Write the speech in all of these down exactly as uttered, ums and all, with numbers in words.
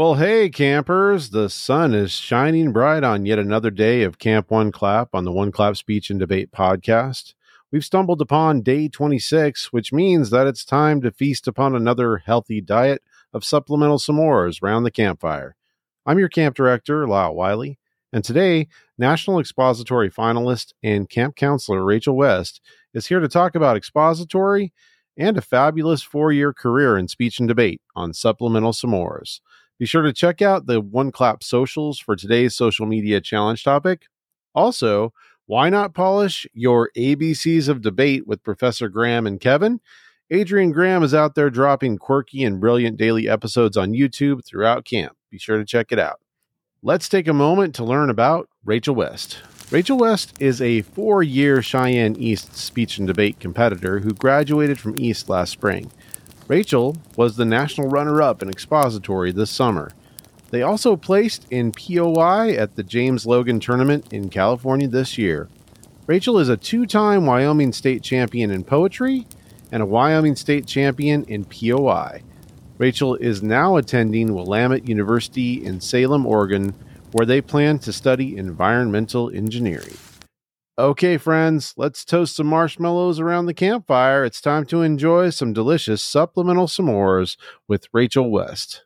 Well, hey, campers. The sun is shining bright on yet another day of Camp One Clap on the One Clap Speech and Debate podcast. We've stumbled upon day twenty-six, which means that it's time to feast upon another healthy diet of supplemental s'mores round the campfire. I'm your camp director, Lyle Wiley, and today, National Expository finalist and camp counselor Rachel West is here to talk about expository and a fabulous four-year career in speech and debate on supplemental s'mores. Be sure to check out the One Clap socials for today's social media challenge topic. Also, why not polish your A B Cs of debate with Professor Graham and Kevin? Adrian Graham is out there dropping quirky and brilliant daily episodes on YouTube throughout camp. Be sure to check it out. Let's take a moment to learn about Rachel West. Rachel West is a four-year Cheyenne East speech and debate competitor who graduated from East last spring. Rachel was the national runner-up in expository this summer. They also placed in P O I at the James Logan Tournament in California this year. Rachel is a two-time Wyoming State Champion in poetry and a Wyoming State Champion in P O I. Rachel is now attending Willamette University in Salem, Oregon, where they plan to study environmental engineering. Okay, friends, let's toast some marshmallows around the campfire. It's time to enjoy some delicious supplemental s'mores with Rachel West.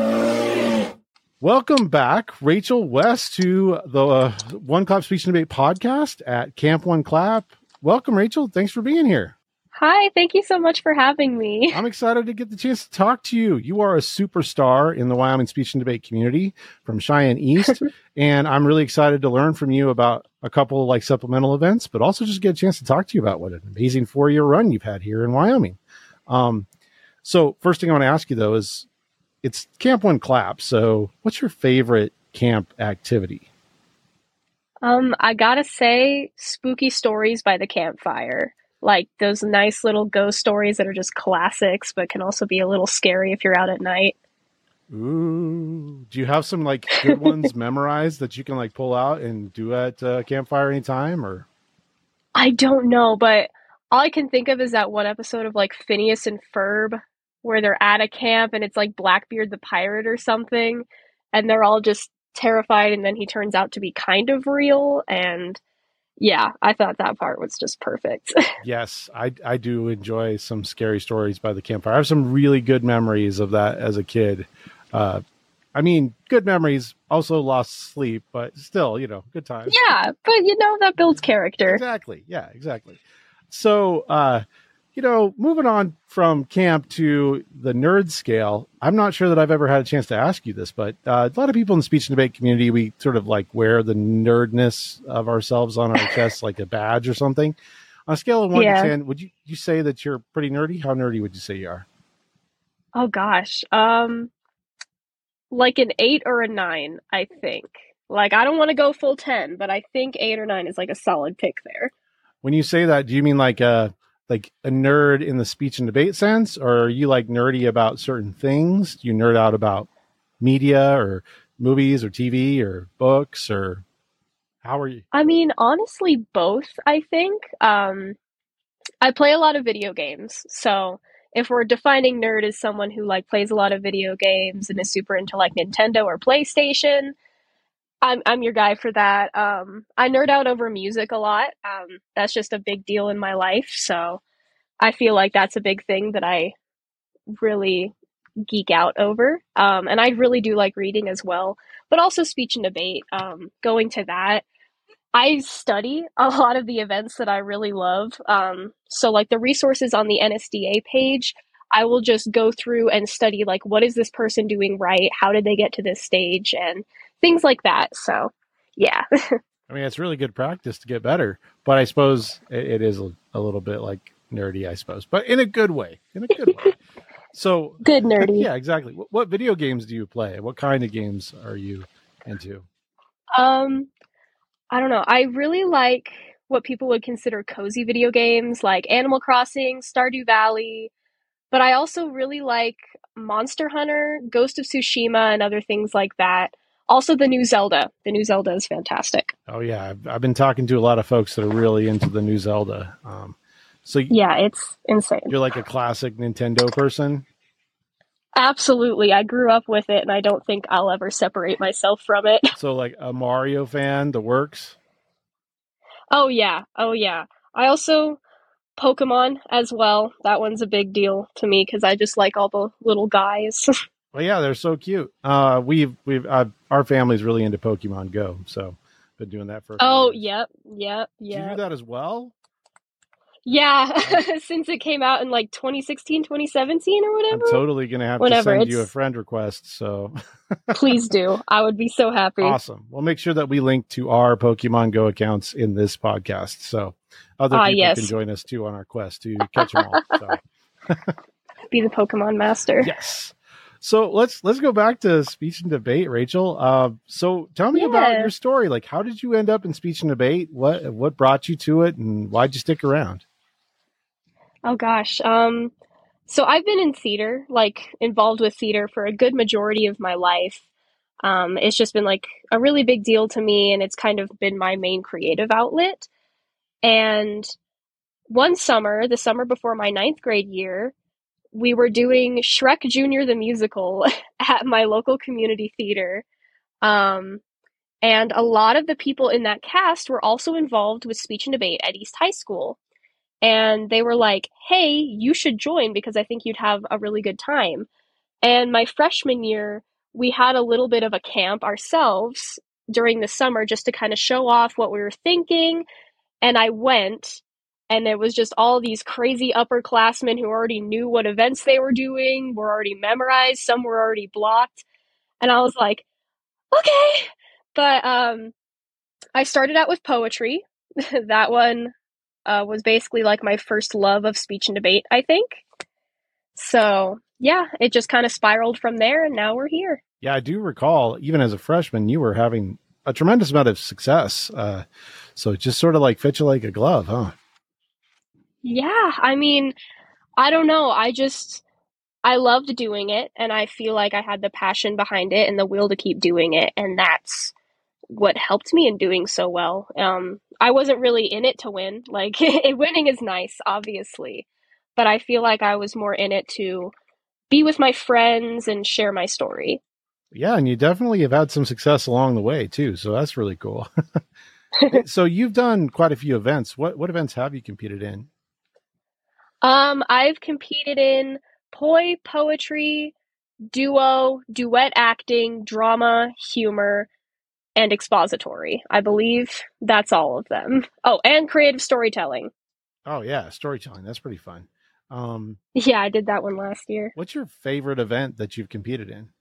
Welcome back, Rachel West, to the uh, One Clap Speech and Debate podcast at Camp One Clap. Welcome, Rachel. Thanks for being here. Hi, thank you so much for having me. I'm excited to get the chance to talk to you. You are a superstar in the Wyoming speech and debate community from Cheyenne East, and I'm really excited to learn from you about a couple of like supplemental events, but also just get a chance to talk to you about what an amazing four-year run you've had here in Wyoming. Um, so first thing I want to ask you, though, is it's Camp One Clap, so what's your favorite camp activity? Um, I gotta say, spooky stories by the campfire. Like those nice little ghost stories that are just classics, but can also be a little scary if you're out at night. Ooh, do you have some like good ones memorized that you can like pull out and do at uh, campfire anytime? Or I don't know, but all I can think of is that one episode of like Phineas and Ferb where they're at a camp and it's like Blackbeard the pirate or something, and they're all just terrified, and then he turns out to be kind of real. And yeah, I thought that part was just perfect. Yes, I, I do enjoy some scary stories by the campfire. I have some really good memories of that as a kid. Uh, I mean, good memories, also lost sleep, but still, you know, good times. Yeah, but you know, that builds character. Exactly. Yeah, exactly. So, uh, you know, moving on from camp to the nerd scale, I'm not sure that I've ever had a chance to ask you this, but uh, a lot of people in the speech and debate community, we sort of like wear the nerdness of ourselves on our chest like a badge or something. On a scale of one Yeah. to ten, would you, you say that you're pretty nerdy? How nerdy would you say you are? Oh gosh. Um, like an eight or a nine, I think. Like, I don't want to go full ten, but I think eight or nine is like a solid pick there. When you say that, do you mean like a, like a nerd in the speech and debate sense, or are you like nerdy about certain things? Do you nerd out about media or movies or T V or books, or how are you? I mean, honestly, both, I think. Um, I play a lot of video games, so if we're defining nerd as someone who like plays a lot of video games and is super into like Nintendo or PlayStation, I'm I'm your guy for that. Um, I nerd out over music a lot. Um, that's just a big deal in my life, so I feel like that's a big thing that I really geek out over. Um, and I really do like reading as well, but also speech and debate. Um, going to that, I study a lot of the events that I really love. Um, so like the resources on the N S D A page, I will just go through and study like, what is this person doing right? How did they get to this stage? And things like that. So yeah. I mean, it's really good practice to get better, but I suppose it, it is a, a little bit like nerdy, I suppose, but in a good way, in a good way. So Good nerdy. Yeah, exactly. What, what video games do you play? What kind of games are you into? Um, I don't know. I really like what people would consider cozy video games like Animal Crossing, Stardew Valley, but I also really like Monster Hunter, Ghost of Tsushima, and other things like that. Also, the new Zelda. The new Zelda is fantastic. Oh yeah, I've, I've been talking to a lot of folks that are really into the new Zelda. Um, so Yeah, it's insane. you're like a classic Nintendo person? Absolutely. I grew up with it and I don't think I'll ever separate myself from it. So like a Mario fan, the works. Oh yeah. Oh yeah. I also Pokemon as well. That one's a big deal to me because I just like all the little guys. Well, yeah, they're so cute. Uh, we've we've uh, our family's really into Pokemon Go, so been doing that for a few Oh, years. yep, yep, Do you do yep. that as well? Yeah, I'm since it came out in like twenty sixteen, twenty seventeen or I'm whatever. totally gonna have to Whenever send you a it's, friend request. So please do. I would be so happy. awesome. We'll make sure that we link to our Pokemon Go accounts in this podcast, so other Ah, people can yes. join us too on our quest to catch them all. So Be the Pokemon master. yes. So let's let's go back to speech and debate, Rachel. Uh, so tell me about Yeah. your story. Like, how did you end up in speech and debate? What what brought you to it, and why'd you stick around? Oh gosh. Um, so I've been in theater, like involved with theater for a good majority of my life. Um, it's just been like a really big deal to me, and it's kind of been my main creative outlet. And one summer, the summer before my ninth grade year, we were doing Shrek Junior the musical at my local community theater. Um, and a lot of the people in that cast were also involved with speech and debate at East High School. And they were like, hey, you should join because I think you'd have a really good time. And my freshman year, we had a little bit of a camp ourselves during the summer just to kind of show off what we were thinking. And I went, and it was just all these crazy upperclassmen who already knew what events they were doing, were already memorized, some were already blocked. And I was like, okay. But um, I started out with poetry. That one uh, was basically like my first love of speech and debate, I think. So yeah, it just kind of spiraled from there, and now we're here. Yeah, I do recall, even as a freshman, you were having a tremendous amount of success. Uh, so it just sort of like fit you like a glove, huh? Yeah, I mean, I don't know. I just, I loved doing it, and I feel like I had the passion behind it and the will to keep doing it, and that's what helped me in doing so well. Um, I wasn't really in it to win. Like, winning is nice, obviously, but I feel like I was more in it to be with my friends and share my story. Yeah, and you definitely have had some success along the way too. So that's really cool. So you've done quite a few events. What what events have you competed in? Um, I've competed in poi, poetry, duo, duet acting, drama, humor, and expository. I believe that's all of them. Oh, and creative storytelling. Oh yeah, storytelling. That's pretty fun. Um, Yeah, I did that one last year. what's your favorite event that you've competed in?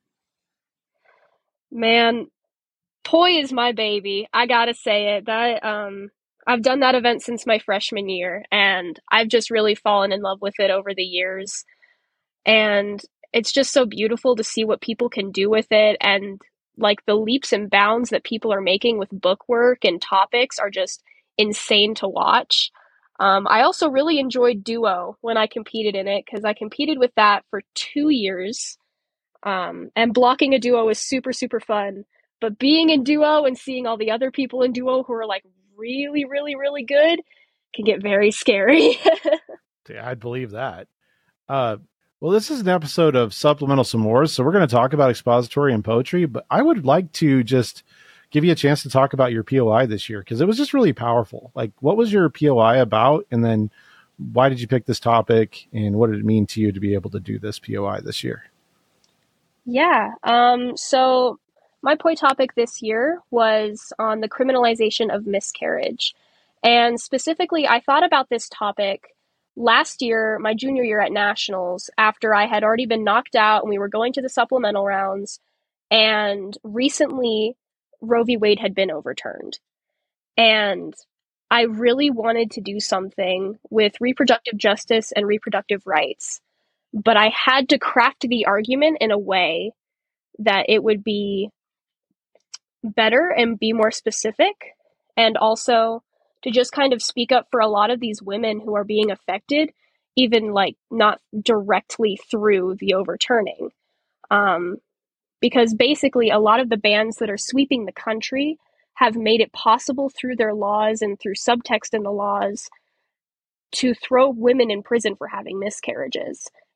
Man, poi is my baby. I gotta say it. That um I've done that event since my freshman year, and I've just really fallen in love with it over the years. And it's just so beautiful to see what people can do with it, and like the leaps and bounds that people are making with book work and topics are just insane to watch. Um, I also really enjoyed duo when I competed in it because I competed with that for two years. Um, and blocking a duo is super, super fun. But being in duo and seeing all the other people in duo who are like really, really, really good can get very scary. Yeah, I'd believe that. Uh, well, this is an episode of Supplemental S'mores, so we're going to talk about expository and poetry, but I would like to just give you a chance to talk about your P O I this year because it was just really powerful. Like, what was your P O I about? And then why did you pick this topic? And what did it mean to you to be able to do this P O I this year? Yeah. Um, so my point topic this year was on the criminalization of miscarriage. And specifically, I thought about this topic last year, my junior year at nationals, after I had already been knocked out and we were going to the supplemental rounds. And recently, Roe v. Wade had been overturned. And I really wanted to do something with reproductive justice and reproductive rights. But I had to craft the argument in a way that it would be better and be more specific, and also to just kind of speak up for a lot of these women who are being affected, even like not directly through the overturning. Um, because basically, a lot of the bans that are sweeping the country have made it possible through their laws and through subtext in the laws to throw women in prison for having miscarriages.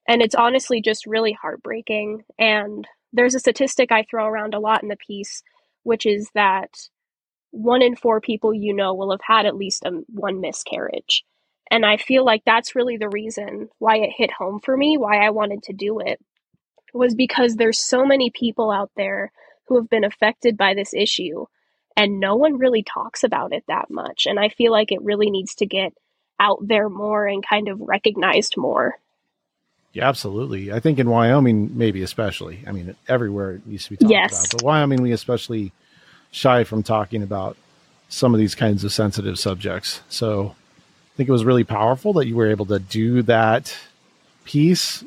And it's honestly just really heartbreaking. And there's a statistic I throw around a lot in the piece, which is that one in four people you know will have had at least a, one miscarriage. And I feel like that's really the reason why it hit home for me, why I wanted to do it, was because there's so many people out there who have been affected by this issue, and no one really talks about it that much. And I feel like it really needs to get out there more and kind of recognized more. Yeah, absolutely. I think in Wyoming, maybe especially. I mean, everywhere it needs to be talked Yes. about. But Wyoming, we especially shy from talking about some of these kinds of sensitive subjects. So I think it was really powerful that you were able to do that piece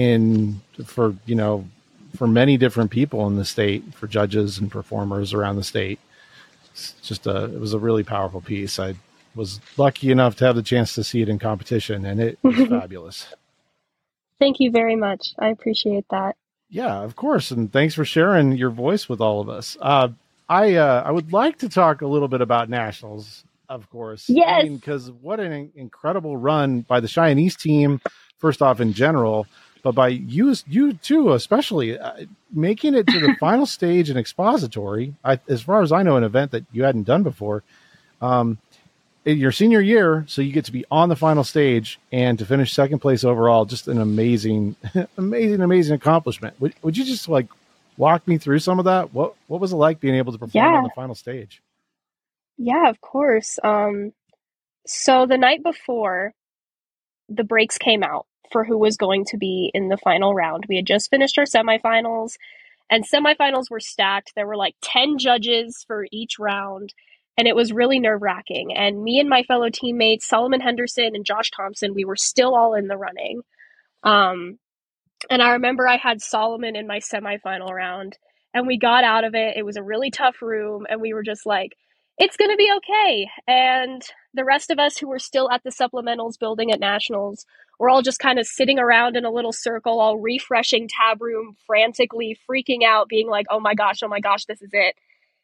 in for, you know, for many different people in the state, for judges and performers around the state. It's just a, it was a really powerful piece. I was lucky enough to have the chance to see it in competition, and it was fabulous. Thank you very much. I appreciate that. Yeah, of course. And thanks for sharing your voice with all of us. Uh, I uh, I would like to talk a little bit about nationals, of course. Yes. Because I mean, what an incredible run by the Cheyenneese team, first off in general, but by you, you too, especially uh, making it to the final stage in expository, I, as far as I know, an event that you hadn't done before. Um, your senior year, so you get to be on the final stage and to finish second place overall. Just an amazing, amazing, amazing accomplishment. Would, would you just like walk me through some of that? What what was it like being able to perform Yeah. on the final stage? Yeah, of course. Um, so the night before, the breaks came out for who was going to be in the final round. We had just finished our semifinals, and semifinals were stacked. There were like ten judges for each round, and it was really nerve-wracking. And me and my fellow teammates, Solomon Henderson and Josh Thompson, we were still all in the running. Um, and I remember I had Solomon in my semifinal round, and we got out of it. It was a really tough room, and we were just like, it's going to be okay. And the rest of us who were still at the supplementals building at nationals, we're all just kind of sitting around in a little circle, all refreshing tab room, frantically freaking out, being like, oh my gosh, oh my gosh, this is it.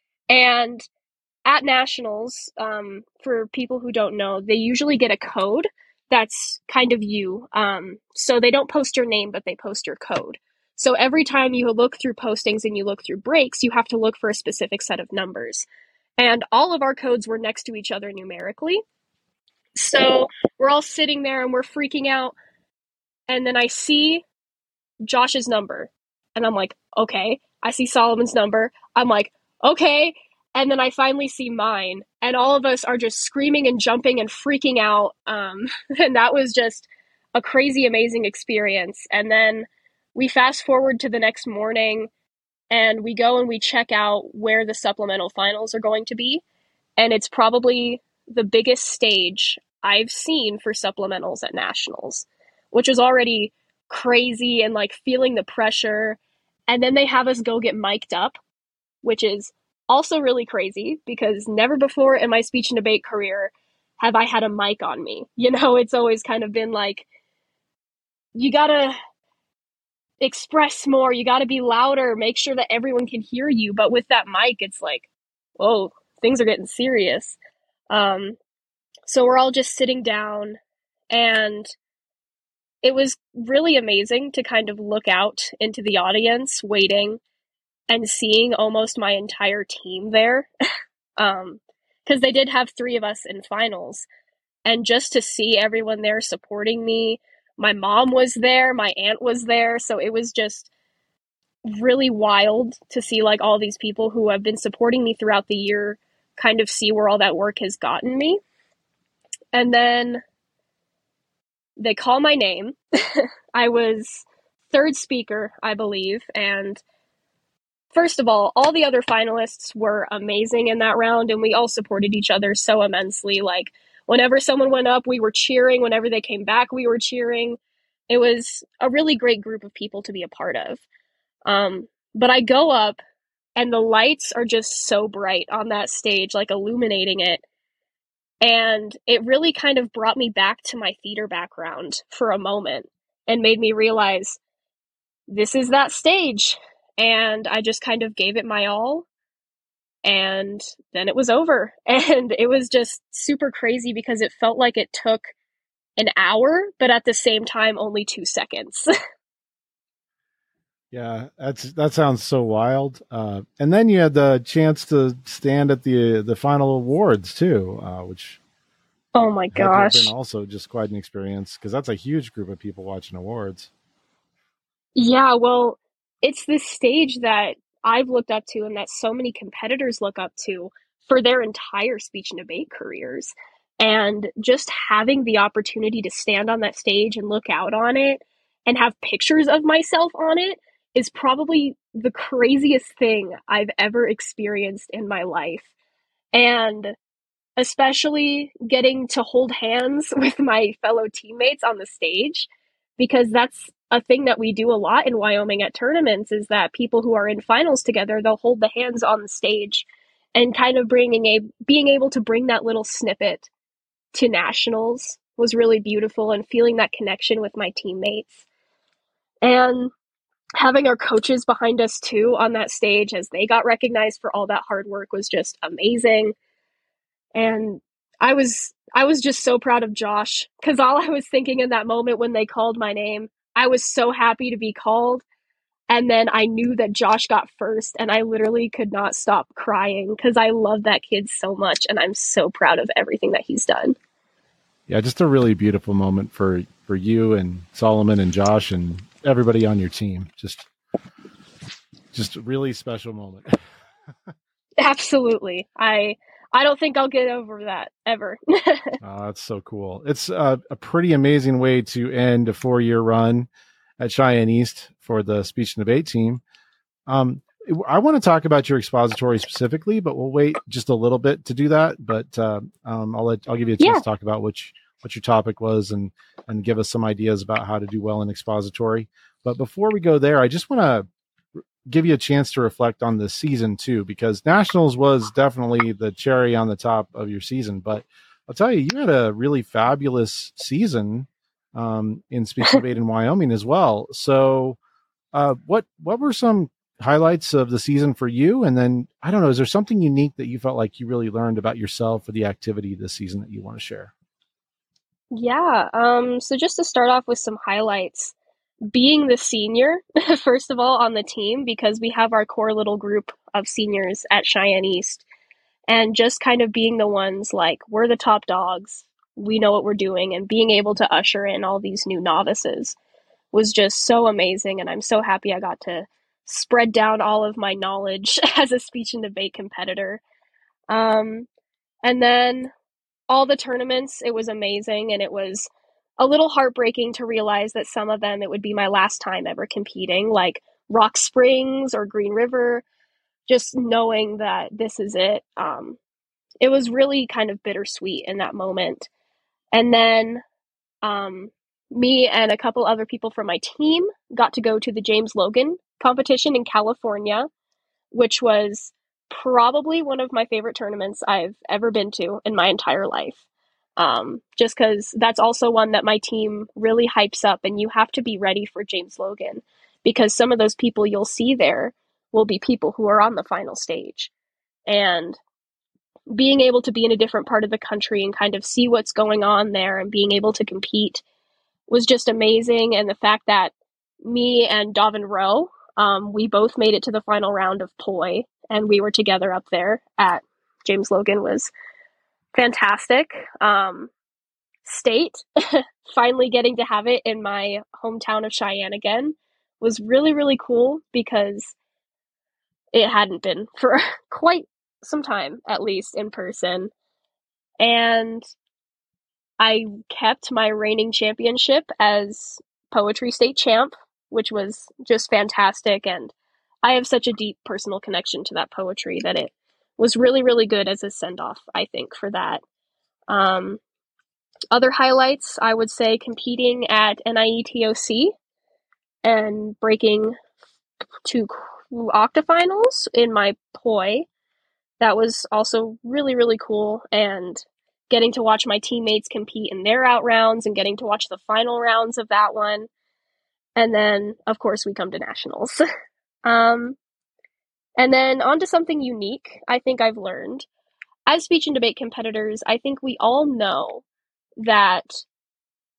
And at nationals, um, for people who don't know, they usually get a code that's kind of you. Um, so they don't post your name, but they post your code. So every time you look through postings and you look through breaks, you have to look for a specific set of numbers. And all of our codes were next to each other numerically. So we're all sitting there and we're freaking out. And then I see Josh's number. And I'm like, okay. I see Solomon's number. I'm like, okay. And then I finally see mine. And all of us are just screaming and jumping and freaking out. Um, and that was just a crazy, amazing experience. And then we fast forward to the next morning, and we go and we check out where the supplemental finals are going to be. And it's probably the biggest stage I've seen for supplementals at nationals, which is already crazy and like feeling the pressure. And then they have us go get mic'd up, which is also really crazy because never before in my speech and debate career have I had a mic on me. You know, it's always kind of been like, you gotta express more, you gotta be louder, make sure that everyone can hear you. But with that mic, it's like, whoa, things are getting serious. Um, so we're all just sitting down, and it was really amazing to kind of look out into the audience waiting and seeing almost my entire team there. um, because they did have three of us in finals, and just to see everyone there supporting me. My mom was there, my aunt was there, so it was just really wild to see like all these people who have been supporting me throughout the year kind of see where all that work has gotten me. And then they call my name. I was third speaker, I believe, and first of all, all the other finalists were amazing in that round, and we all supported each other so immensely. Like, whenever someone went up, we were cheering. Whenever they came back, we were cheering. It was a really great group of people to be a part of. Um, but I go up, and the lights are just so bright on that stage, like illuminating it. And it really kind of brought me back to my theater background for a moment and made me realize this is that stage. And I just kind of gave it my all. And then it was over. And it was just super crazy because it felt like it took an hour, but at the same time, only two seconds. Yeah, that's that sounds so wild. Uh, and then you had the chance to stand at the the final awards too, uh, which Oh my had to have been gosh. also just quite an experience because that's a huge group of people watching awards. Yeah, well, it's this stage that I've looked up to and that so many competitors look up to for their entire speech and debate careers. And just having the opportunity to stand on that stage and look out on it and have pictures of myself on it is probably the craziest thing I've ever experienced in my life. And especially getting to hold hands with my fellow teammates on the stage, because that's a thing that we do a lot in Wyoming at tournaments is that people who are in finals together, they'll hold the hands on the stage, and kind of bringing a being able to bring that little snippet to nationals was really beautiful, and feeling that connection with my teammates, and having our coaches behind us too on that stage as they got recognized for all that hard work was just amazing. And I was I was just so proud of Josh, because all I was thinking in that moment when they called my name, I was so happy to be called. And then I knew that Josh got first, and I literally could not stop crying because I love that kid so much, and I'm so proud of everything that he's done. Yeah, just a really beautiful moment for for you and Solomon and Josh and everybody on your team. Just just a really special moment. Absolutely. I I don't think I'll get over that ever. Oh, that's so cool. It's a, a pretty amazing way to end a four year run at Cheyenne East for the speech and debate team. Um, I want to talk about your expository specifically, but we'll wait just a little bit to do that. But uh, um, I'll let I'll give you a chance Yeah. to talk about which what your topic was and and give us some ideas about how to do well in expository. But before we go there, I just want to give you a chance to reflect on the season too, because nationals was definitely the cherry on the top of your season. But I'll tell you, you had a really fabulous season um, in speech and debate in Wyoming as well. So, uh, what what were some highlights of the season for you? And then I don't know, is there something unique that you felt like you really learned about yourself or the activity this season that you want to share? Yeah. Um, so just to start off with some highlights, being the senior, first of all, on the team, because we have our core little group of seniors at Cheyenne East, and just kind of being the ones like, we're the top dogs, we know what we're doing, and being able to usher in all these new novices was just so amazing. And I'm so happy I got to spread down all of my knowledge as a speech and debate competitor. Um, and then all the tournaments, it was amazing, and it was a little heartbreaking to realize that some of them it would be my last time ever competing, like Rock Springs or Green River. Just knowing that this is it, um, it was really kind of bittersweet in that moment. And then um, me and a couple other people from my team got to go to the James Logan competition in California, which was probably one of my favorite tournaments I've ever been to in my entire life. Um, just because that's also one that my team really hypes up, and you have to be ready for James Logan, because some of those people you'll see there will be people who are on the final stage. And being able to be in a different part of the country and kind of see what's going on there and being able to compete was just amazing. And the fact that me and Davin Rowe, um, we both made it to the final round of P O I, and we were together up there at James Logan was fantastic. Um, state, finally getting to have it in my hometown of Cheyenne again was really, really cool, because it hadn't been for quite some time, at least in person. And I kept my reigning championship as poetry state champ, which was just fantastic. And I have such a deep personal connection to that poetry that it was really, really good as a send off, I think, for that. Um, other highlights, I would say competing at N I E T O C and breaking two octafinals in my P O I. That was also really, really cool. And getting to watch my teammates compete in their out rounds and getting to watch the final rounds of that one. And then, of course, we come to nationals. um, and then on to something unique I think I've learned. As speech and debate competitors, I think we all know that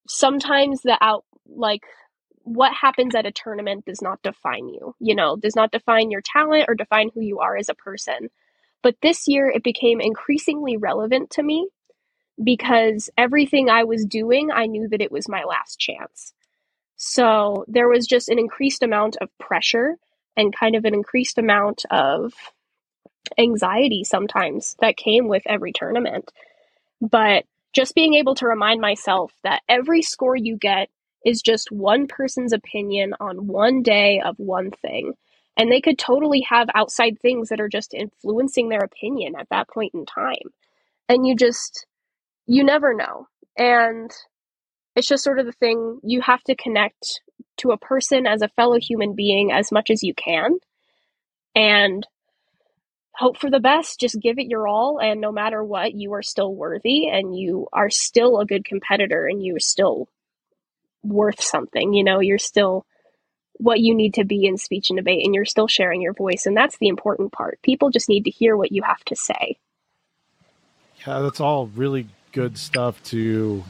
sometimes the out, like, what happens at a tournament does not define you, you know, does not define your talent or define who you are as a person. But this year it became increasingly relevant to me because everything I was doing, I knew that it was my last chance. So there was just an increased amount of pressure and kind of an increased amount of anxiety sometimes that came with every tournament. But just being able to remind myself that every score you get is just one person's opinion on one day of one thing. And they could totally have outside things that are just influencing their opinion at that point in time. And you just, you never know. And it's just sort of the thing, you have to connect to a person as a fellow human being as much as you can. And hope for the best, just give it your all, and no matter what, you are still worthy, and you are still a good competitor, and you're still worth something. You know, you're still what you need to be in speech and debate, and you're still sharing your voice, and that's the important part. People just need to hear what you have to say. Yeah, that's all really good stuff to,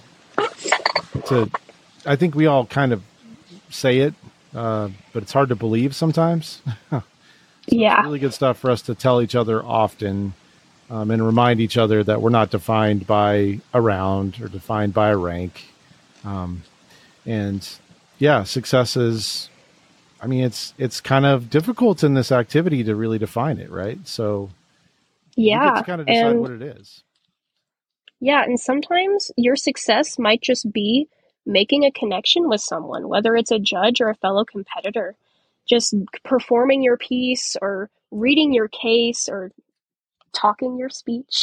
to, I think we all kind of say it, uh, but it's hard to believe sometimes. So yeah. It's really good stuff for us to tell each other often, um, and remind each other that we're not defined by a round or defined by a rank. Um, and yeah, success is, I mean, it's, it's kind of difficult in this activity to really define it. Right. So yeah, you get to kind of decide and, what it is. Yeah. And sometimes your success might just be making a connection with someone, whether it's a judge or a fellow competitor. Just performing your piece or reading your case or talking your speech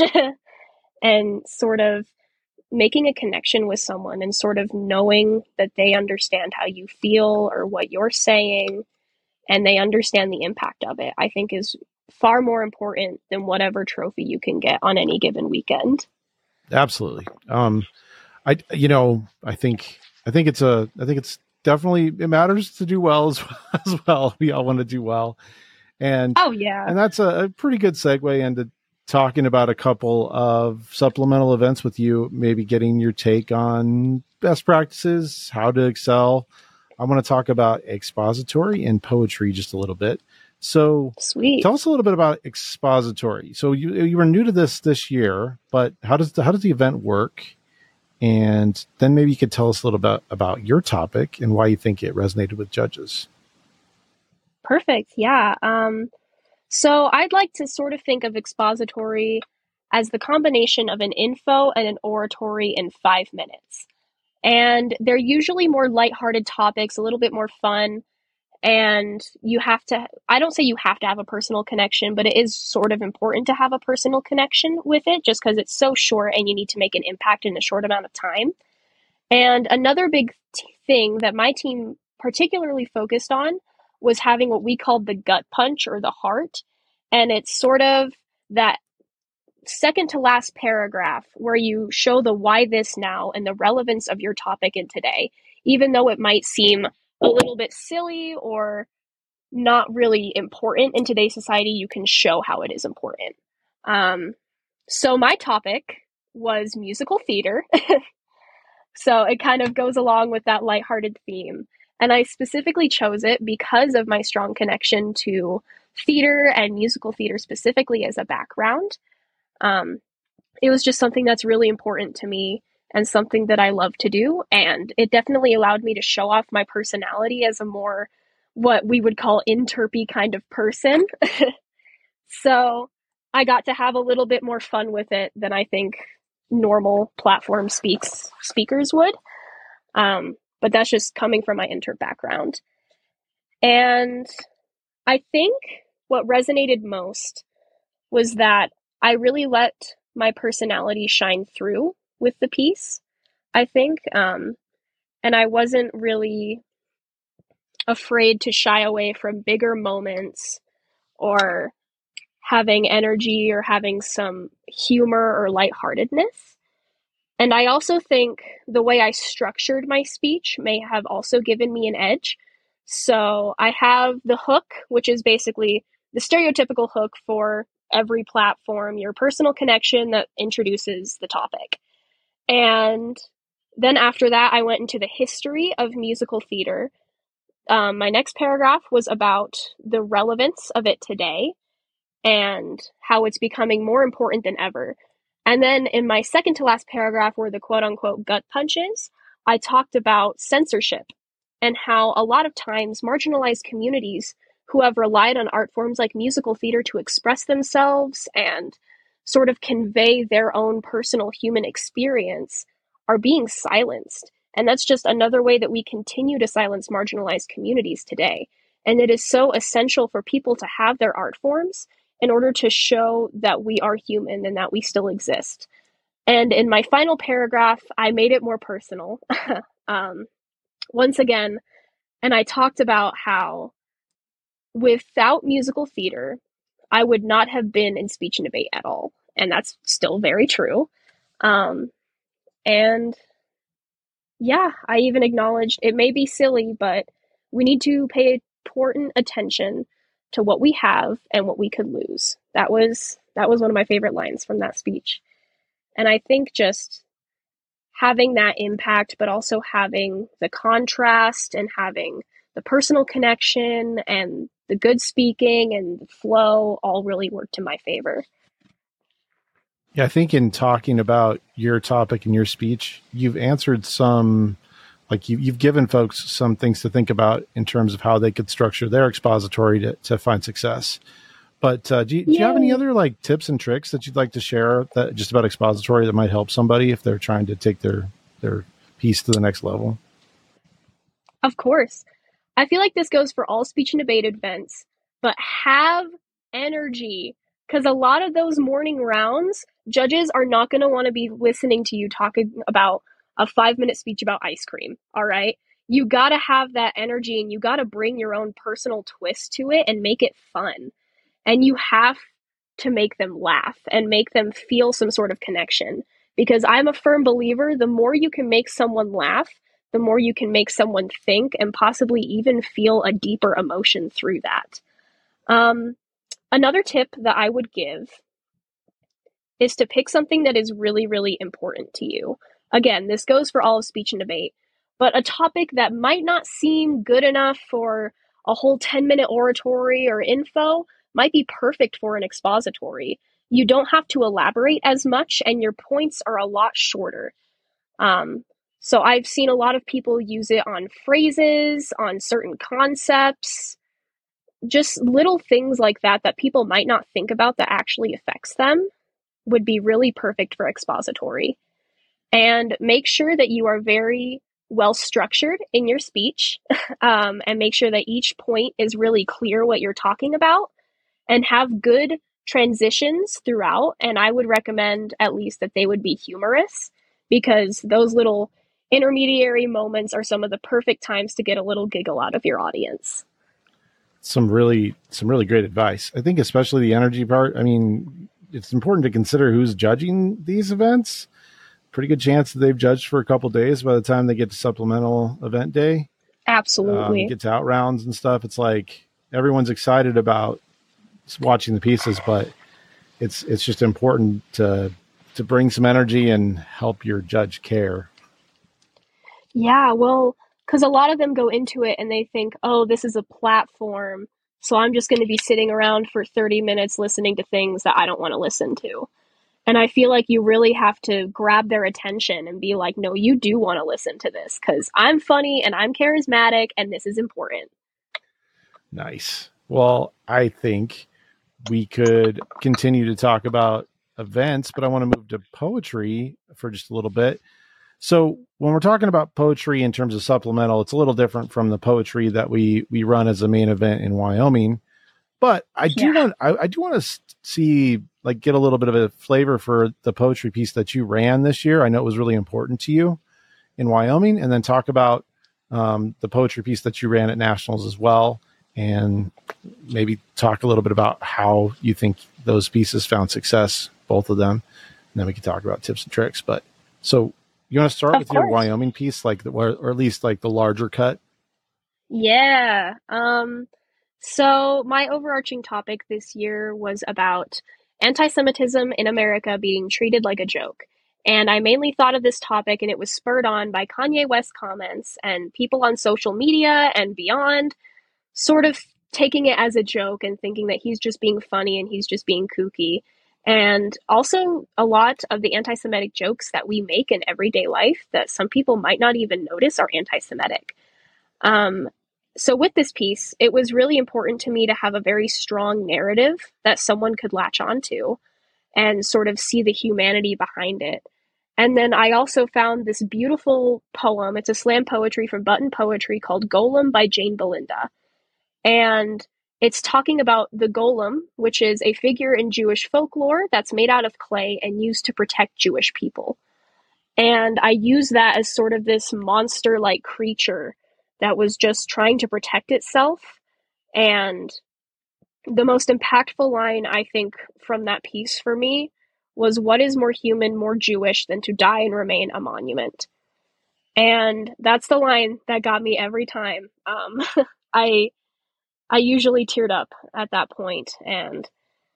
and sort of making a connection with someone and sort of knowing that they understand how you feel or what you're saying and they understand the impact of it, I think is far more important than whatever trophy you can get on any given weekend. Absolutely. Um, I, you know, I think, I think it's a, I think it's, definitely it matters to do well as, as well. We all want to do well. And, oh yeah. And that's a, a pretty good segue into talking about a couple of supplemental events with you, maybe getting your take on best practices, how to excel. I want to talk about expository and poetry just a little bit. So Sweet. Tell us a little bit about expository. So you, you were new to this this year, but how does the, how does the event work? And then maybe you could tell us a little bit about your topic and why you think it resonated with judges. Perfect. Yeah. Um, so I'd like to sort of think of expository as the combination of an info and an oratory in five minutes. And they're usually more lighthearted topics, a little bit more fun. And you have to, I don't say you have to have a personal connection, but it is sort of important to have a personal connection with it just because it's so short and you need to make an impact in a short amount of time. And another big t- thing that my team particularly focused on was having what we called the gut punch or the heart. And it's sort of that second to last paragraph where you show the why this now and the relevance of your topic in today, even though it might seem a little bit silly or not really important in today's society, you can show how it is important. Um, so my topic was musical theater. So it kind of goes along with that lighthearted theme. And I specifically chose it because of my strong connection to theater and musical theater specifically as a background. Um, it was just something that's really important to me and something that I love to do. And it definitely allowed me to show off my personality as a more what we would call interpy kind of person. So I got to have a little bit more fun with it than I think normal platform speaks speakers would. Um, but that's just coming from my inter background. And I think what resonated most was that I really let my personality shine through with the piece, I think. Um, and I wasn't really afraid to shy away from bigger moments or having energy or having some humor or lightheartedness. And I also think the way I structured my speech may have also given me an edge. So I have the hook, which is basically the stereotypical hook for every platform, your personal connection that introduces the topic. And Then after that, I went into the history of musical theater. Um, my next paragraph was about the relevance of it today and how it's becoming more important than ever. And then in my second to last paragraph, were the quote unquote gut punches, I talked about censorship and how a lot of times marginalized communities who have relied on art forms like musical theater to express themselves and sort of convey their own personal human experience are being silenced. And that's just another way that we continue to silence marginalized communities today. And it is so essential for people to have their art forms in order to show that we are human and that we still exist. And in my final paragraph, I made it more personal. um, once again, and I talked about how without musical theater, I would not have been in speech and debate at all. And that's still very true. Um, and yeah, I even acknowledged it may be silly, but we need to pay important attention to what we have and what we could lose. That was that was one of my favorite lines from that speech. And I think just having that impact, but also having the contrast and having the personal connection and the good speaking and the flow all really worked in my favor. Yeah, I think in talking about your topic and your speech, you've answered some, like you, you've given folks some things to think about in terms of how they could structure their expository to, to find success. But uh, do, you, do you have any other like tips and tricks that you'd like to share that just about expository that might help somebody if they're trying to take their, their piece to the next level? Of course. I feel like this goes for all speech and debate events, but have energy, because a lot of those morning rounds, judges are not going to want to be listening to you talking about a five minute speech about ice cream. All right. You got to have that energy and you got to bring your own personal twist to it and make it fun. And you have to make them laugh and make them feel some sort of connection, because I'm a firm believer the more you can make someone laugh, the more you can make someone think and possibly even feel a deeper emotion through that. Um, another tip that I would give is to pick something that is really, really important to you. Again, this goes for all of speech and debate, but a topic that might not seem good enough for a whole ten minute oratory or info might be perfect for an expository. You don't have to elaborate as much and your points are a lot shorter. Um, so I've seen a lot of people use it on phrases, on certain concepts, just little things like that that people might not think about that actually affects them would be really perfect for expository. And make sure that you are very well structured in your speech, um, and make sure that each point is really clear what you're talking about and have good transitions throughout. And I would recommend at least that they would be humorous, because those little intermediary moments are some of the perfect times to get a little giggle out of your audience. Some really, some really great advice. I think especially the energy part. I mean, it's important to consider who's judging these events. Pretty good chance that they've judged for a couple days by the time they get to supplemental event day. Absolutely. Um, get to out rounds and stuff. It's like everyone's excited about watching the pieces, but it's it's just important to to bring some energy and help your judge care. Yeah, well, because a lot of them go into it and they think, oh, this is a platform, so I'm just going to be sitting around for thirty minutes listening to things that I don't want to listen to. And I feel like you really have to grab their attention and be like, no, you do want to listen to this because I'm funny and I'm charismatic and this is important. Nice. Well, I think we could continue to talk about events, but I want to move to poetry for just a little bit. So when we're talking about poetry in terms of supplemental, it's a little different from the poetry that we, we run as a main event in Wyoming. But I do yeah. want I, I do want to see like get a little bit of a flavor for the poetry piece that you ran this year. I know it was really important to you in Wyoming, and then talk about um, the poetry piece that you ran at Nationals as well, and maybe talk a little bit about how you think those pieces found success, both of them, and then we can talk about tips and tricks. But so you want to start of with course. your Wyoming piece, like the, or, or at least like the larger cut? Yeah. Um. So my overarching topic this year was about anti-Semitism in America being treated like a joke. And I mainly thought of this topic, and it was spurred on by Kanye West comments and people on social media and beyond sort of taking it as a joke and thinking that he's just being funny and he's just being kooky. And also a lot of the anti-Semitic jokes that we make in everyday life that some people might not even notice are anti-Semitic. Um, so with this piece, it was really important to me to have a very strong narrative that someone could latch onto and sort of see the humanity behind it. And then I also found this beautiful poem. It's a slam poetry from Button Poetry called Golem by Jane Belinda. And it's talking about the golem, which is a figure in Jewish folklore that's made out of clay and used to protect Jewish people. And I use that as sort of this monster-like creature that was just trying to protect itself. And the most impactful line, I think, from that piece for me was, what is more human, more Jewish than to die and remain a monument? And that's the line that got me every time. Um, I I usually teared up at that point, and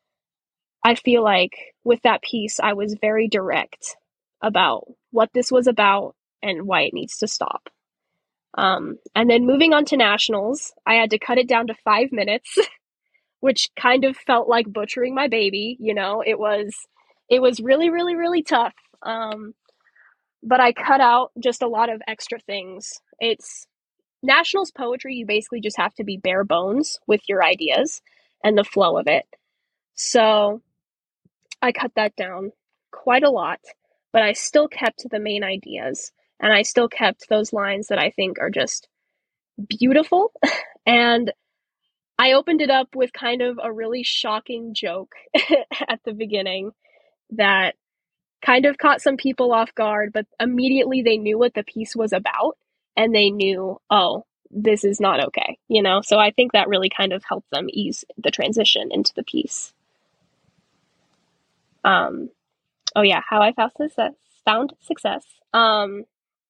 I feel like with that piece, I was very direct about what this was about and why it needs to stop. Um, and then moving on to nationals, I had to cut it down to five minutes, which kind of felt like butchering my baby. You know, it was, it was really, really, really tough. Um, but I cut out just a lot of extra things. It's nationals poetry. You basically just have to be bare bones with your ideas and the flow of it. So I cut that down quite a lot, but I still kept the main ideas, and I still kept those lines that I think are just beautiful. And I opened it up with kind of a really shocking joke at the beginning that kind of caught some people off guard, but immediately they knew what the piece was about, and they knew, oh, this is not okay, you know? So I think that really kind of helped them ease the transition into the piece. Um, oh yeah, how I found success, found success. Um,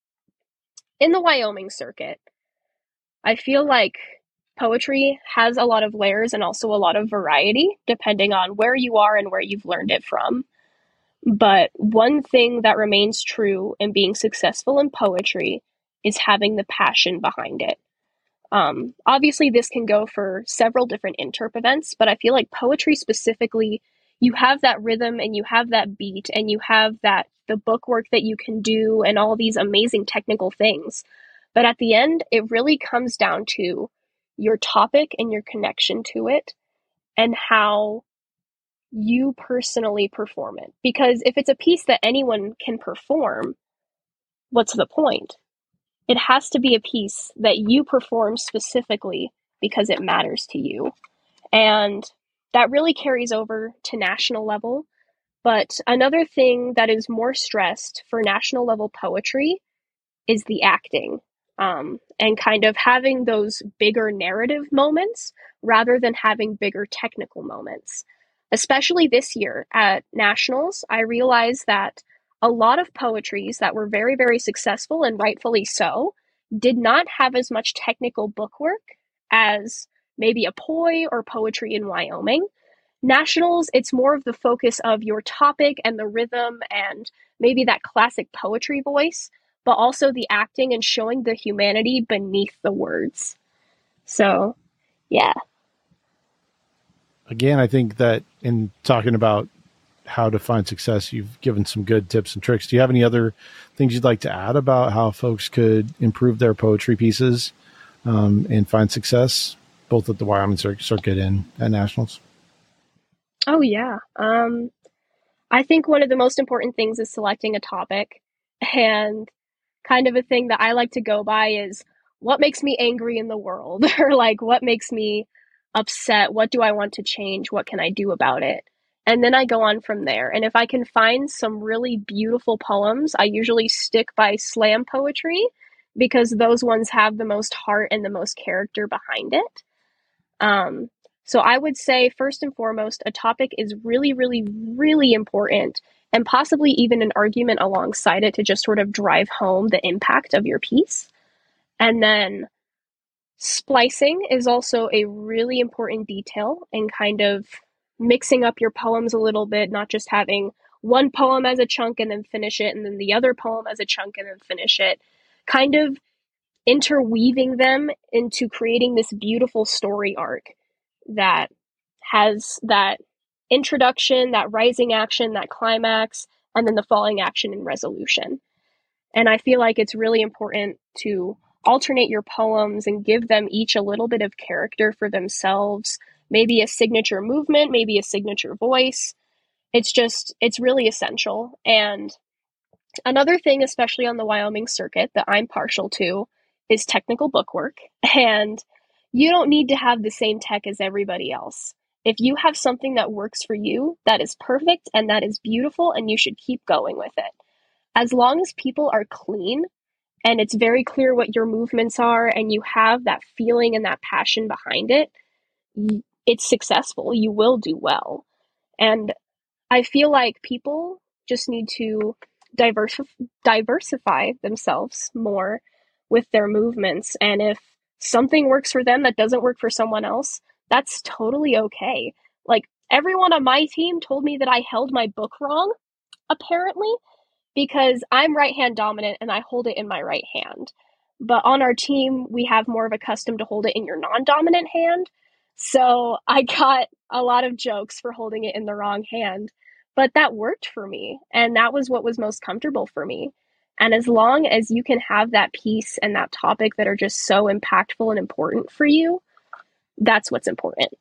in the Wyoming circuit, I feel like poetry has a lot of layers and also a lot of variety, depending on where you are and where you've learned it from. But one thing that remains true in being successful in poetry is having the passion behind it. Um, obviously, this can go for several different interp events, but I feel like poetry specifically, you have that rhythm and you have that beat and you have that the book work that you can do and all these amazing technical things. But at the end, it really comes down to your topic and your connection to it and how you personally perform it. Because if it's a piece that anyone can perform, what's the point? It has to be a piece that you perform specifically because it matters to you. And that really carries over to national level. But another thing that is more stressed for national level poetry is the acting, um, and kind of having those bigger narrative moments rather than having bigger technical moments. Especially this year at nationals, I realized that a lot of poetries that were very, very successful, and rightfully so, did not have as much technical bookwork as maybe a poi or poetry in Wyoming. Nationals, it's more of the focus of your topic and the rhythm and maybe that classic poetry voice, but also the acting and showing the humanity beneath the words. So, yeah. Again, I think that in talking about how to find success, you've given some good tips and tricks. Do you have any other things you'd like to add about how folks could improve their poetry pieces um, and find success, both at the Wyoming circuit and at nationals? Oh, yeah. Um, I think one of the most important things is selecting a topic, and kind of a thing that I like to go by is what makes me angry in the world, or like what makes me upset? What do I want to change? What can I do about it? And then I go on from there. And if I can find some really beautiful poems, I usually stick by slam poetry because those ones have the most heart and the most character behind it. Um, so I would say, first and foremost, a topic is really, really, really important, and possibly even an argument alongside it to just sort of drive home the impact of your piece. And then splicing is also a really important detail in kind of mixing up your poems a little bit, not just having one poem as a chunk and then finish it, and then the other poem as a chunk and then finish it, kind of interweaving them into creating this beautiful story arc that has that introduction, that rising action, that climax, and then the falling action and resolution. And I feel like it's really important to alternate your poems and give them each a little bit of character for themselves, maybe a signature movement, maybe a signature voice. It's just, it's really essential. And another thing, especially on the Wyoming circuit, that I'm partial to is technical bookwork. And you don't need to have the same tech as everybody else. If you have something that works for you, that is perfect and that is beautiful, and you should keep going with it. As long as people are clean and it's very clear what your movements are and you have that feeling and that passion behind it, it's successful. You will do well. And I feel like people just need to diverse, diversify themselves more with their movements. And if something works for them that doesn't work for someone else, that's totally okay. Like, everyone on my team told me that I held my book wrong, apparently, because I'm right hand dominant and I hold it in my right hand. But on our team, we have more of a custom to hold it in your non-dominant hand. So I got a lot of jokes for holding it in the wrong hand. But that worked for me, and that was what was most comfortable for me. And as long as you can have that piece and that topic that are just so impactful and important for you, that's what's important.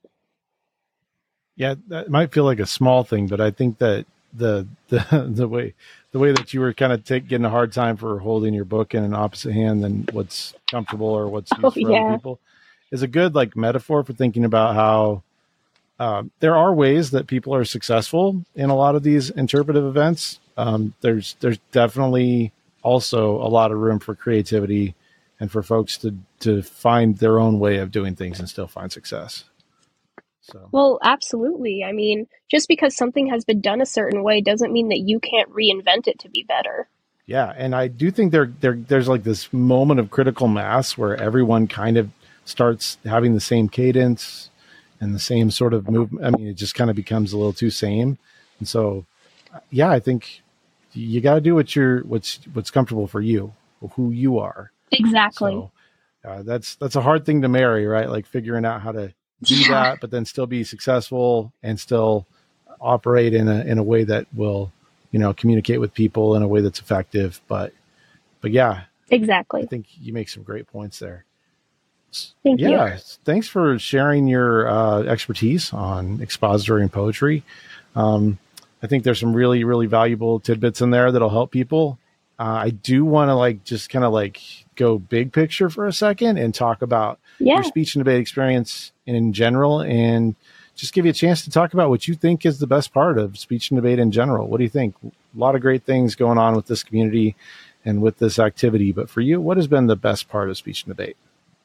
Yeah, that might feel like a small thing, but I think that the the the way the way that you were kind of take, getting a hard time for holding your book in an opposite hand than what's comfortable or what's used Oh, for yeah. other people is a good like metaphor for thinking about how um, there are ways that people are successful in a lot of these interpretive events. Um, there's there's definitely also a lot of room for creativity and for folks to to find their own way of doing things and still find success. So. Well, absolutely. I mean, just because something has been done a certain way doesn't mean that you can't reinvent it to be better. Yeah, and I do think there there there's like this moment of critical mass where everyone kind of starts having the same cadence and the same sort of movement. I mean, it just kind of becomes a little too same. And so, yeah, I think you got to do what you're what's what's comfortable for you, who you are. Exactly. So uh, that's that's a hard thing to marry, right? Like figuring out how to do Yeah. that, but then still be successful and still operate in a in a way that will, you know, communicate with people in a way that's effective. But but yeah, exactly. I think you make some great points there. Thank yeah, you. Yeah, thanks for sharing your uh, expertise on expository and poetry. Um, I think there's some really really valuable tidbits in there that'll help people. Uh, I do want to like just kind of like go big picture for a second and talk about yeah. your speech and debate experience in general, and just give you a chance to talk about what you think is the best part of speech and debate in general. What do you think? A lot of great things going on with this community and with this activity, but for you, what has been the best part of speech and debate?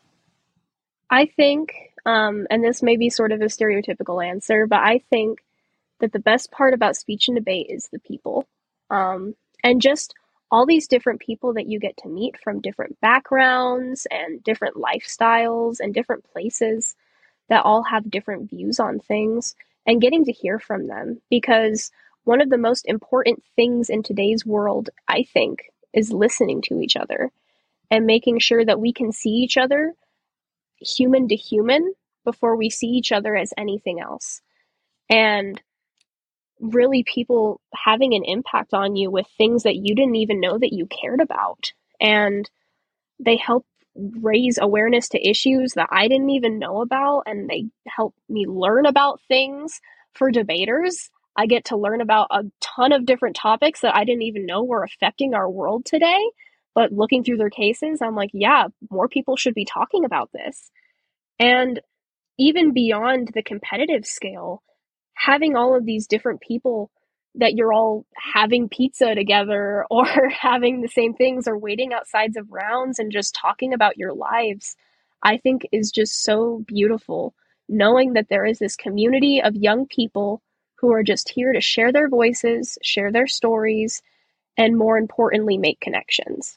I think, um, and this may be sort of a stereotypical answer, but I think that the best part about speech and debate is the people. Um, and just all these different people that you get to meet from different backgrounds and different lifestyles and different places that all have different views on things, and getting to hear from them. Because one of the most important things in today's world, I think, is listening to each other and making sure that we can see each other human to human before we see each other as anything else. And really people having an impact on you with things that you didn't even know that you cared about. And they help raise awareness to issues that I didn't even know about, and they help me learn about things. For debaters, I get to learn about a ton of different topics that I didn't even know were affecting our world today. But looking through their cases, I'm like, yeah, more people should be talking about this. And even beyond the competitive scale, having all of these different people that you're all having pizza together or having the same things or waiting outsides of rounds and just talking about your lives, I think is just so beautiful. Knowing that there is this community of young people who are just here to share their voices, share their stories, and more importantly, make connections.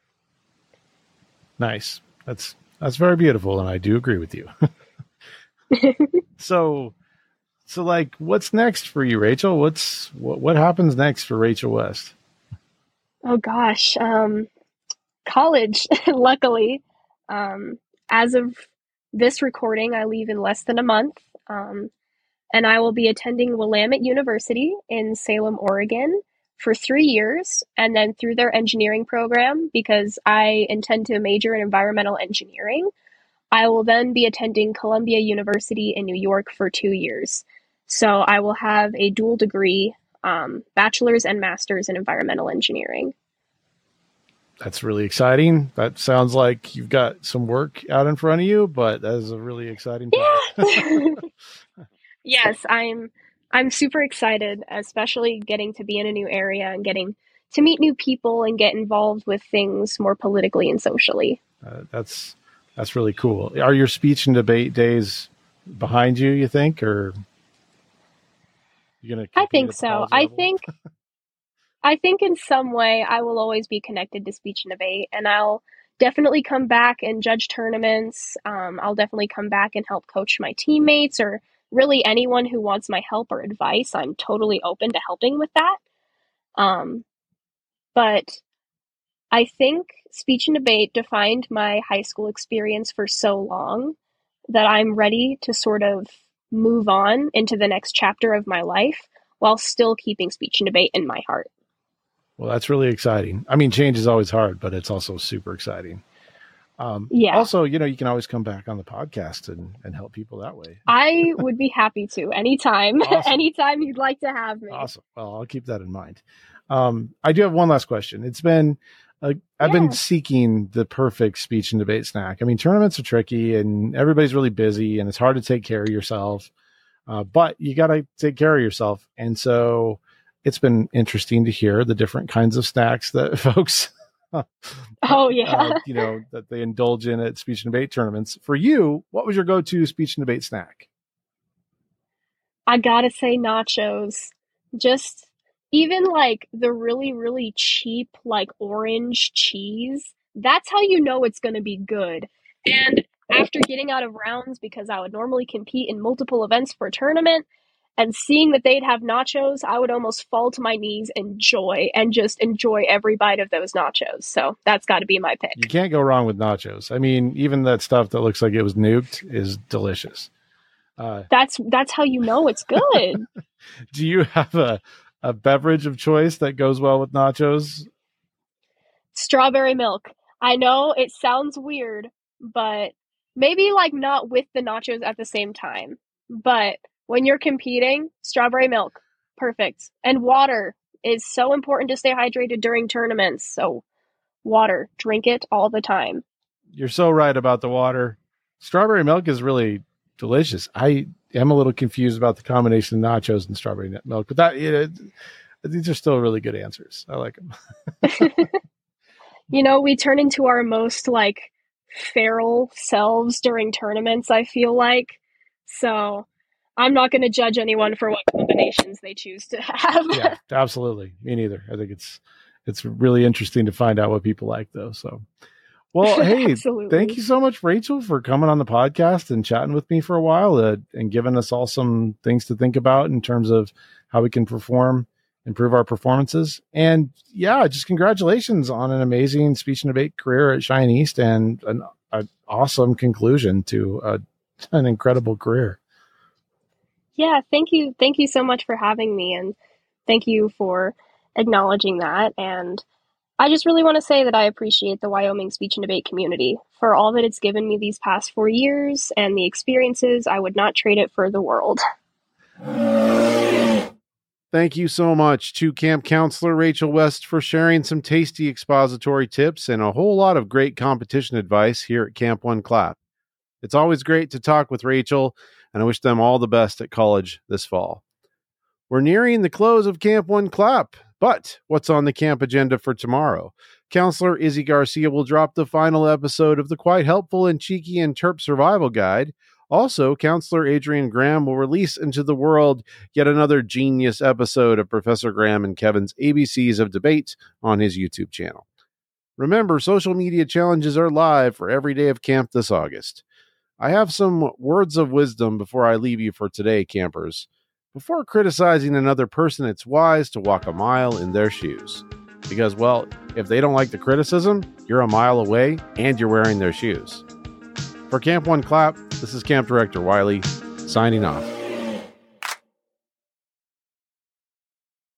Nice. That's that's very beautiful, and I do agree with you. so So, like, what's next for you, Rachel? What's what, what happens next for Rachel West? Oh gosh, um, college, luckily. Um, as of this recording, I leave in less than a month. Um, and I will be attending Willamette University in Salem, Oregon for three years, and then through their engineering program, because I intend to major in environmental engineering, I will then be attending Columbia University in New York for two years. So I will have a dual degree, um, bachelor's and master's in environmental engineering. That's really exciting. That sounds like you've got some work out in front of you, but that is a really exciting part. Yeah. Yes, I'm I'm super excited, especially getting to be in a new area and getting to meet new people and get involved with things more politically and socially. Uh, that's that's really cool. Are your speech and debate days behind you, you think, or you're gonna? I think so. I think I think in some way I will always be connected to speech and debate, and I'll definitely come back and judge tournaments. Um, I'll definitely come back and help coach my teammates, or really anyone who wants my help or advice. I'm totally open to helping with that. Um, but I think speech and debate defined my high school experience for so long that I'm ready to sort of move on into the next chapter of my life while still keeping speech and debate in my heart. Well, that's really exciting. I mean, change is always hard, but it's also super exciting. Um, yeah. Also, you know, you can always come back on the podcast and, and help people that way. I would be happy to anytime, awesome. Anytime you'd like to have me. Awesome. Well, I'll keep that in mind. Um, I do have one last question. It's been, uh, I've yeah. been seeking the perfect speech and debate snack. I mean, tournaments are tricky and everybody's really busy and it's hard to take care of yourself. Uh, but you got to take care of yourself. And so it's been interesting to hear the different kinds of snacks that folks oh yeah. uh, you know, that they indulge in at speech and debate tournaments. For you, what was your go-to speech and debate snack? I gotta say nachos. Just even like the really, really cheap, like orange cheese. That's how you know it's gonna be good. And after getting out of rounds, because I would normally compete in multiple events for a tournament, and seeing that they'd have nachos, I would almost fall to my knees in joy and just enjoy every bite of those nachos. So that's got to be my pick. You can't go wrong with nachos. I mean, even that stuff that looks like it was nuked is delicious. Uh, that's that's how you know it's good. Do you have a, a beverage of choice that goes well with nachos? Strawberry milk. I know it sounds weird, but maybe like not with the nachos at the same time. But when you're competing, strawberry milk, perfect. And water is so important to stay hydrated during tournaments. So water, drink it all the time. You're so right about the water. Strawberry milk is really delicious. I am a little confused about the combination of nachos and strawberry milk, but that you know, these are still really good answers. I like them. You know, we turn into our most like feral selves during tournaments, I feel like. So I'm not going to judge anyone for what combinations they choose to have. Yeah, absolutely. Me neither. I think it's it's really interesting to find out what people like, though. So, well, hey, thank you so much, Rachel, for coming on the podcast and chatting with me for a while uh, and giving us all some things to think about in terms of how we can perform, improve our performances. And yeah, just congratulations on an amazing speech and debate career at Shine East and an, an awesome conclusion to a, an incredible career. Yeah, thank you. Thank you so much for having me, and thank you for acknowledging that. And I just really want to say that I appreciate the Wyoming speech and debate community for all that it's given me these past four years and the experiences. I would not trade it for the world. Thank you so much to camp counselor Rachel West for sharing some tasty expository tips and a whole lot of great competition advice here at Camp One Clap. It's always great to talk with Rachel, and I wish them all the best at college this fall. We're nearing the close of Camp One Clap, but what's on the camp agenda for tomorrow? Counselor Izzy Garcia will drop the final episode of the quite helpful and cheeky and Terp Survival Guide. Also, Counselor Adrian Graham will release into the world yet another genius episode of Professor Graham and Kevin's A B Cs of Debate on his YouTube channel. Remember, social media challenges are live for every day of camp this August. I have some words of wisdom before I leave you for today, campers. Before criticizing another person, it's wise to walk a mile in their shoes. Because, well, if they don't like the criticism, you're a mile away and you're wearing their shoes. For Camp One Clap, this is Camp Director Wiley, signing off.